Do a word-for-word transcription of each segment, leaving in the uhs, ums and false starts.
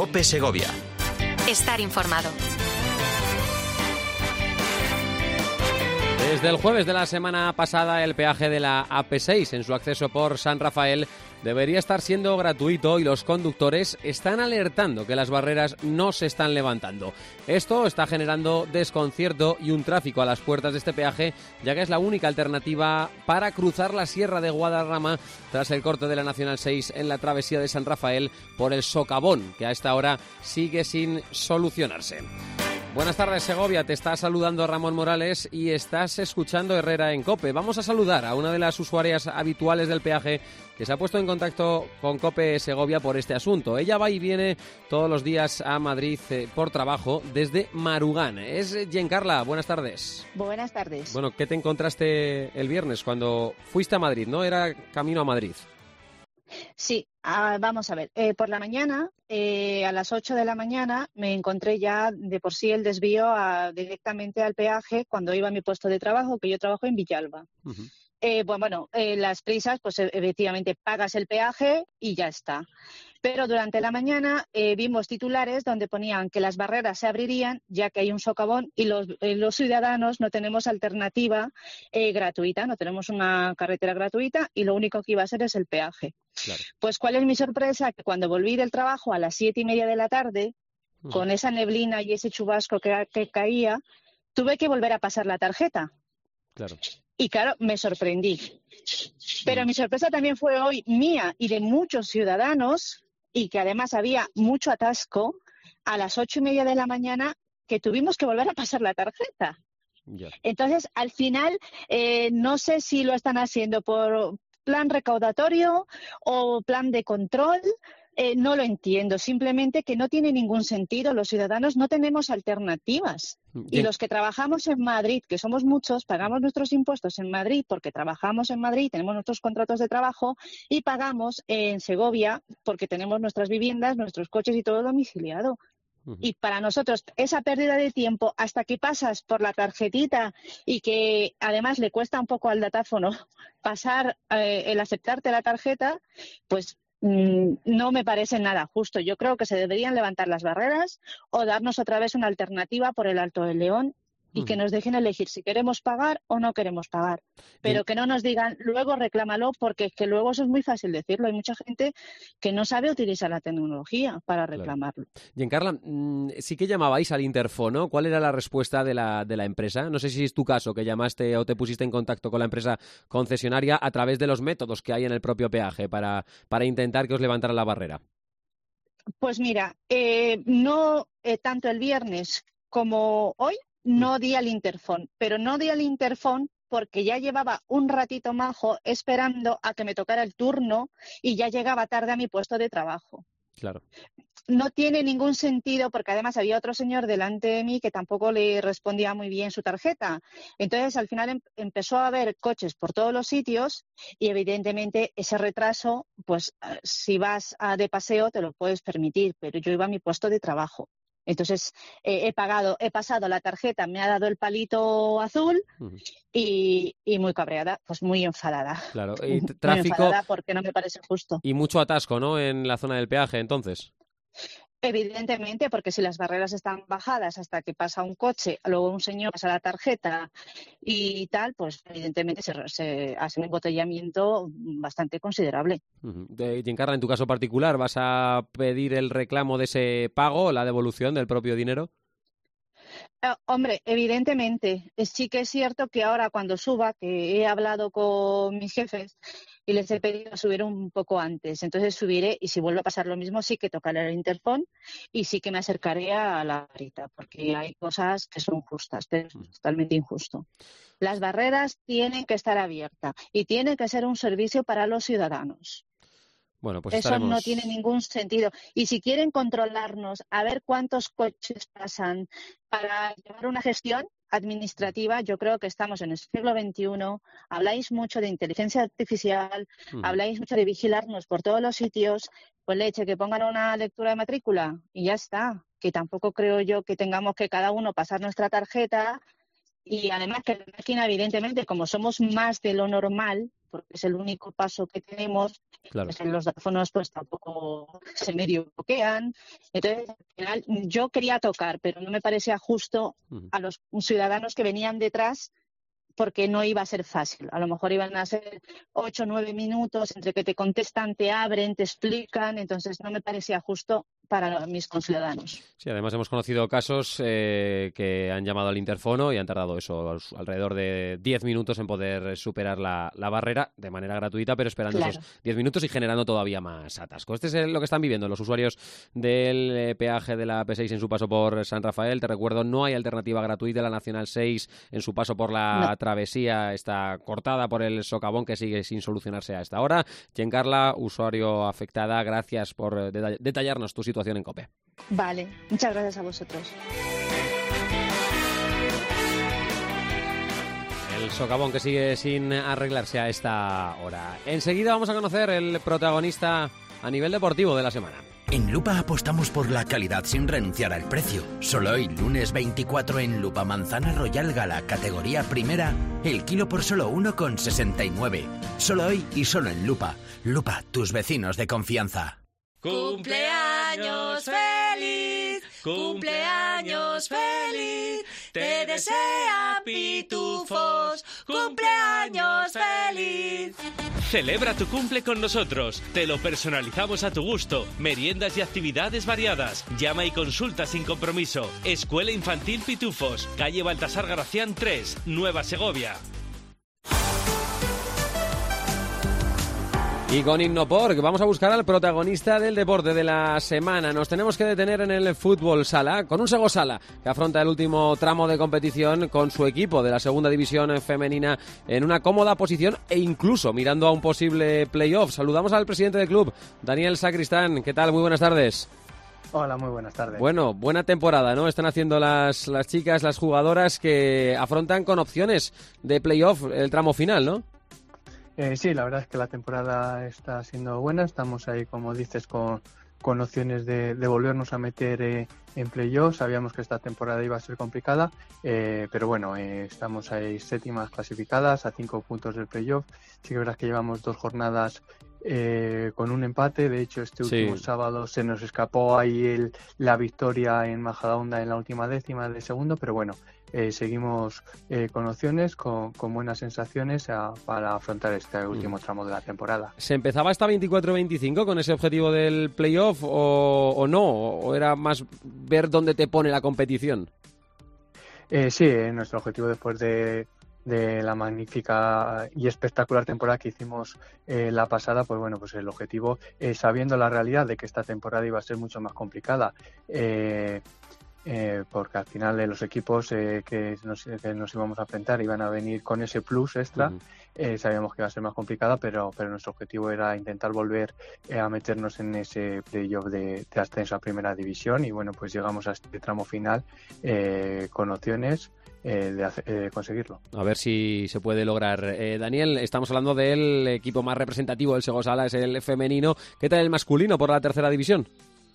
COPE Segovia. Estar informado. Desde el jueves de la semana pasada, el peaje de la A P seis en su acceso por San Rafael debería estar siendo gratuito y los conductores están alertando que las barreras no se están levantando. Esto está generando desconcierto y un tráfico a las puertas de este peaje, ya que es la única alternativa para cruzar la Sierra de Guadarrama tras el corte de la Nacional seis en la travesía de San Rafael por el socavón, que a esta hora sigue sin solucionarse. Buenas tardes, Segovia. Te está saludando Ramón Morales y estás escuchando Herrera en COPE. Vamos a saludar a una de las usuarias habituales del peaje que se ha puesto en contacto con COPE Segovia por este asunto. Ella va y viene todos los días a Madrid eh, por trabajo desde Marugán. Es Giancarla. Buenas tardes. Buenas tardes. Bueno, ¿qué te encontraste el viernes cuando fuiste a Madrid, no? Era camino a Madrid. Sí, ah, vamos a ver. Eh, por la mañana, eh, a las ocho de la mañana, me encontré ya de por sí el desvío a, directamente al peaje cuando iba a mi puesto de trabajo, que yo trabajo en Villalba. Uh-huh. Eh, bueno, bueno eh, las prisas, pues efectivamente pagas el peaje y ya está. Pero durante la mañana eh, vimos titulares donde ponían que las barreras se abrirían ya que hay un socavón y los, eh, los ciudadanos no tenemos alternativa eh, gratuita, no tenemos una carretera gratuita y lo único que iba a ser es el peaje. Claro. Pues ¿cuál es mi sorpresa? Que cuando volví del trabajo a las siete y media de la tarde, uh-huh. con esa neblina y ese chubasco que, que caía, tuve que volver a pasar la tarjeta. Claro. Y claro, me sorprendí. Pero mi sorpresa también fue hoy mía y de muchos ciudadanos, y que además había mucho atasco, a las ocho y media de la mañana, que tuvimos que volver a pasar la tarjeta. Yeah. Entonces, al final, eh, no sé si lo están haciendo por plan recaudatorio o plan de control. Eh, no lo entiendo, simplemente que no tiene ningún sentido. Los ciudadanos no tenemos alternativas. Bien. Y los que trabajamos en Madrid, que somos muchos, pagamos nuestros impuestos en Madrid porque trabajamos en Madrid, tenemos nuestros contratos de trabajo y pagamos en Segovia porque tenemos nuestras viviendas, nuestros coches y todo domiciliado. Uh-huh. Y para nosotros esa pérdida de tiempo hasta que pasas por la tarjetita y que además le cuesta un poco al datáfono pasar eh, el aceptarte la tarjeta, pues no me parece nada justo. Yo creo que se deberían levantar las barreras o darnos otra vez una alternativa por el Alto del León y que nos dejen elegir si queremos pagar o no queremos pagar. Pero que no nos digan, luego reclámalo, porque es que luego eso es muy fácil decirlo. Hay mucha gente que no sabe utilizar la tecnología para reclamarlo. Claro. Giancarla, sí que llamabais al Interfón, ¿no? ¿Cuál era la respuesta de la, de la empresa? No sé si es tu caso, que llamaste o te pusiste en contacto con la empresa concesionaria a través de los métodos que hay en el propio peaje para, para intentar que os levantara la barrera. Pues mira, eh, no eh, tanto el viernes como hoy, no di al Interfón, pero no di al Interfón porque ya llevaba un ratito majo esperando a que me tocara el turno y ya llegaba tarde a mi puesto de trabajo. Claro. No tiene ningún sentido porque además había otro señor delante de mí que tampoco le respondía muy bien su tarjeta. Entonces al final em- empezó a haber coches por todos los sitios y evidentemente ese retraso, pues si vas a de paseo te lo puedes permitir, pero yo iba a mi puesto de trabajo. Entonces eh, he pagado, he pasado la tarjeta, me ha dado el palito azul uh-huh. y, y muy cabreada, pues muy enfadada. Claro, y t- tráfico. Muy enfadada porque no me parece justo. Y mucho atasco, ¿no? En la zona del peaje, entonces. Evidentemente, porque si las barreras están bajadas hasta que pasa un coche, luego un señor pasa la tarjeta y tal, pues evidentemente se, se hace un embotellamiento bastante considerable. Uh-huh. De, Giancarla, en tu caso particular, ¿vas a pedir el reclamo de ese pago, la devolución del propio dinero? Uh, hombre, evidentemente, sí que es cierto que ahora cuando suba, que he hablado con mis jefes y les he pedido subir un poco antes, entonces subiré y si vuelve a pasar lo mismo sí que tocaré el Interfón y sí que me acercaré a la varita, porque hay cosas que son justas, pero es totalmente injusto. Las barreras tienen que estar abiertas y tiene que ser un servicio para los ciudadanos. Bueno, pues Eso estaremos... no tiene ningún sentido. Y si quieren controlarnos, a ver cuántos coches pasan para llevar una gestión administrativa, yo creo que estamos en el siglo veintiuno, habláis mucho de inteligencia artificial, uh-huh. habláis mucho de vigilarnos por todos los sitios, pues leche, que pongan una lectura de matrícula y ya está, que tampoco creo yo que tengamos que cada uno pasar nuestra tarjeta y además que la máquina, evidentemente, como somos más de lo normal, porque es el único paso que tenemos. Claro. Pues en los datáfonos pues tampoco se medio bloquean. Entonces, al final, yo quería tocar, pero no me parecía justo Uh-huh. a los ciudadanos que venían detrás, porque no iba a ser fácil. A lo mejor iban a ser ocho o nueve minutos entre que te contestan, te abren, te explican. Entonces, no me parecía justo para mis conciudadanos. Sí, además hemos conocido casos eh, que han llamado al interfono y han tardado eso alrededor de diez minutos en poder superar la, la barrera de manera gratuita, pero esperando Claro. esos diez minutos y generando todavía más atasco. Este es lo que están viviendo los usuarios del eh, peaje de la A P seis en su paso por San Rafael. Te recuerdo, no hay alternativa gratuita. La Nacional seis en su paso por la No. travesía está cortada por el socavón que sigue sin solucionarse a esta hora. Giancarla, usuario afectada, gracias por eh, deta- detallarnos tu situación en COPE. Vale, muchas gracias a vosotros. El socavón que sigue sin arreglarse a esta hora. Enseguida vamos a conocer el protagonista a nivel deportivo de la semana. En Lupa apostamos por la calidad sin renunciar al precio. Solo hoy, lunes veinticuatro, en Lupa Manzana Royal Gala, categoría primera, el kilo por solo uno con sesenta y nueve. Solo hoy y solo en Lupa. Lupa, tus vecinos de confianza. Cumpleaños feliz, cumpleaños feliz, te desea Pitufos, cumpleaños feliz. Celebra tu cumple con nosotros. Te lo personalizamos a tu gusto. Meriendas y actividades variadas. Llama y consulta sin compromiso. Escuela Infantil Pitufos, calle Baltasar Gracián tres, Nueva Segovia. Y con Innopor, vamos a buscar al protagonista del deporte de la semana. Nos tenemos que detener en el fútbol sala, con un Sego Sala, que afronta el último tramo de competición con su equipo de la segunda división femenina en una cómoda posición e incluso mirando a un posible playoff. Saludamos al presidente del club, Daniel Sacristán. ¿Qué tal? Muy buenas tardes. Hola, muy buenas tardes. Bueno, buena temporada, ¿no? Están haciendo las, las chicas, las jugadoras que afrontan con opciones de playoff el tramo final, ¿no? Eh, sí, la verdad es que la temporada está siendo buena. Estamos ahí, como dices, con, con opciones de, de volvernos a meter eh, en playoff. Sabíamos que esta temporada iba a ser complicada, eh, pero bueno, eh, estamos ahí séptimas clasificadas a cinco puntos del playoff. Sí que es verdad que llevamos dos jornadas eh, con un empate. De hecho, este último Sí. sábado se nos escapó ahí el, la victoria en Majadahonda en la última décima de segundo, pero bueno, Eh, seguimos eh, con opciones, con, con buenas sensaciones a, para afrontar este último tramo de la temporada. ¿Se empezaba hasta veinticuatro veinticinco con ese objetivo del playoff o, o no? ¿O era más ver dónde te pone la competición? Eh, sí, eh, nuestro objetivo después de, de la magnífica y espectacular temporada que hicimos eh, la pasada, pues bueno, pues el objetivo, eh, sabiendo la realidad de que esta temporada iba a ser mucho más complicada, eh, Eh, porque al final eh, los equipos eh, que, nos, que nos íbamos a enfrentar iban a venir con ese plus extra. Uh-huh. eh, sabíamos que iba a ser más complicada, pero, pero nuestro objetivo era intentar volver eh, a meternos en ese playoff de, de ascenso a primera división, y bueno, pues llegamos a este tramo final eh, con opciones eh, de, hacer, eh, conseguirlo. A ver si se puede lograr. Eh, Daniel, estamos hablando del equipo más representativo del Sego Sala, es el femenino. ¿Qué tal el masculino por la tercera división?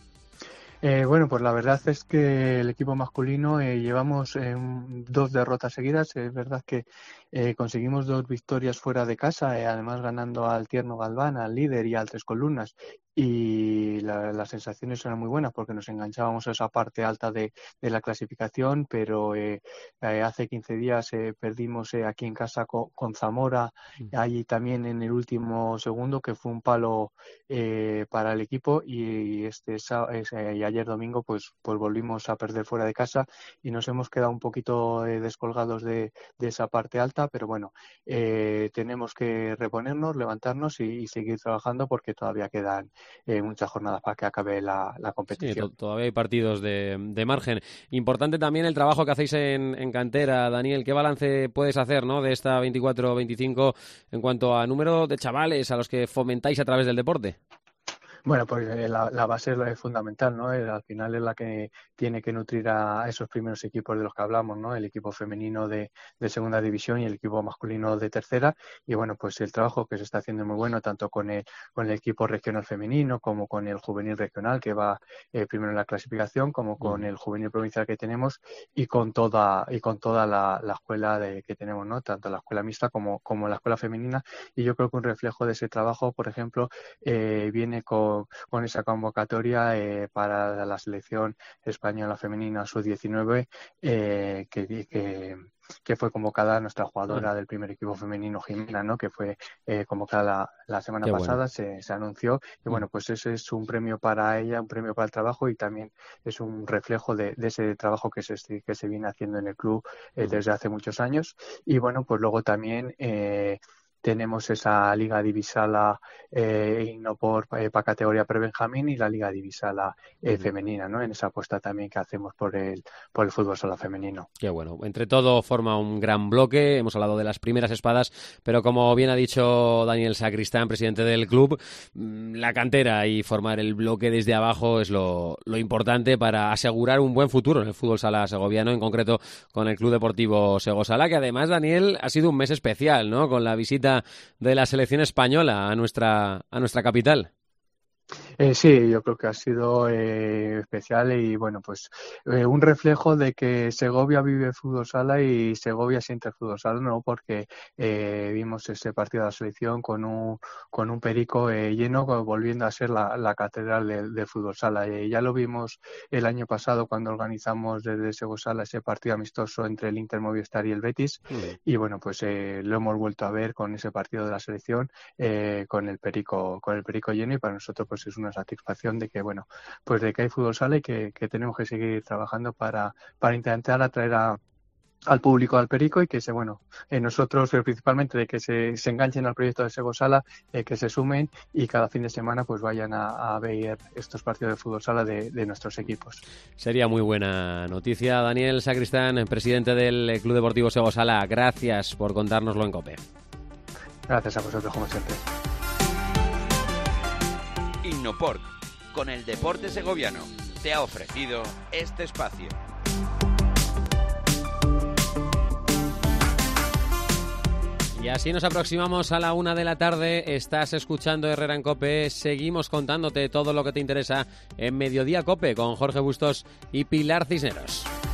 Eh, bueno, pues la verdad es que el equipo masculino eh, llevamos eh, dos derrotas seguidas. Es verdad que eh, conseguimos dos victorias fuera de casa, eh, además ganando al Tierno Galván, al líder, y al Tres Columnas. Y la, las sensaciones eran muy buenas porque nos enganchábamos a esa parte alta de, de la clasificación, pero eh, eh, hace quince días eh, perdimos eh, aquí en casa con, con Zamora, allí también en el último segundo, que fue un palo eh, para el equipo, y este eh, y ayer domingo pues, pues volvimos a perder fuera de casa y nos hemos quedado un poquito eh, descolgados de, de esa parte alta, pero bueno, eh, tenemos que reponernos, levantarnos y, y seguir trabajando porque todavía quedan Eh, muchas jornadas para que acabe la, la competición. Sí, to- todavía hay partidos de, de margen. Importante también el trabajo que hacéis en, en cantera, Daniel. ¿Qué balance puedes hacer, ¿no?, de esta veinticuatro veinticinco en cuanto a número de chavales a los que fomentáis a través del deporte? Bueno, pues eh, la, la base es fundamental, ¿no? Eh, al final es la que tiene que nutrir a esos primeros equipos de los que hablamos, ¿no? El equipo femenino de, de segunda división y el equipo masculino de tercera. Y bueno, pues el trabajo que se está haciendo es muy bueno, tanto con el, con el equipo regional femenino como con el juvenil regional, que va eh, primero en la clasificación, como con el juvenil provincial que tenemos y con toda y con toda la, la escuela de, que tenemos, ¿no? Tanto la escuela mixta como, como la escuela femenina. Y yo creo que un reflejo de ese trabajo, por ejemplo, eh, viene con con esa convocatoria eh, para la selección española femenina sub diecinueve eh, que, que, que fue convocada nuestra jugadora del primer equipo femenino, Jimena, ¿no? Que fue eh, convocada la, la semana Qué pasada, bueno. se, se anunció y bueno, pues ese es un premio para ella, un premio para el trabajo y también es un reflejo de, de ese trabajo que se, que se viene haciendo en el club eh, desde hace muchos años y bueno, pues luego también eh, tenemos esa Liga Divisala eh, Innopor eh, para categoría pre-Benjamín y la Liga Divisala eh, uh-huh. femenina, ¿no? En esa apuesta también que hacemos por el por el fútbol sala femenino. Qué bueno. Entre todo forma un gran bloque. Hemos hablado de las primeras espadas, pero como bien ha dicho Daniel Sacristán, presidente del club, la cantera y formar el bloque desde abajo es lo, lo importante para asegurar un buen futuro en el fútbol sala segoviano, en concreto con el Club Deportivo Segosala, que además, Daniel, ha sido un mes especial, ¿no? Con la visita de la selección española a nuestra a nuestra capital. Eh, sí, yo creo que ha sido eh, especial y bueno, pues eh, un reflejo de que Segovia vive fútbol sala y Segovia siente fútbol sala, ¿no? Porque eh, vimos ese partido de la selección con un con un Perico eh, lleno, volviendo a ser la, la catedral del de fútbol sala. Eh, ya lo vimos el año pasado cuando organizamos desde Segosala ese partido amistoso entre el Inter Movistar y el Betis sí. Y bueno, pues eh, lo hemos vuelto a ver con ese partido de la selección eh, con el Perico con el Perico lleno y para nosotros pues es una satisfacción de que bueno pues de que hay fútbol sala y que, que tenemos que seguir trabajando para para intentar atraer a al público al Perico y que se bueno eh, nosotros eh, principalmente de que se, se enganchen al proyecto de Segosala, eh, que se sumen y cada fin de semana pues vayan a, a ver estos partidos de fútbol sala de, de nuestros equipos. Sería muy buena noticia. Daniel Sacristán, presidente del Club Deportivo Segosala, gracias por contárnoslo en COPE. Gracias a vosotros como siempre. Innoport, con el deporte segoviano, te ha ofrecido este espacio. Y así nos aproximamos a la una de la tarde. Estás escuchando Herrera en COPE. Seguimos contándote todo lo que te interesa en Mediodía COPE con Jorge Bustos y Pilar Cisneros.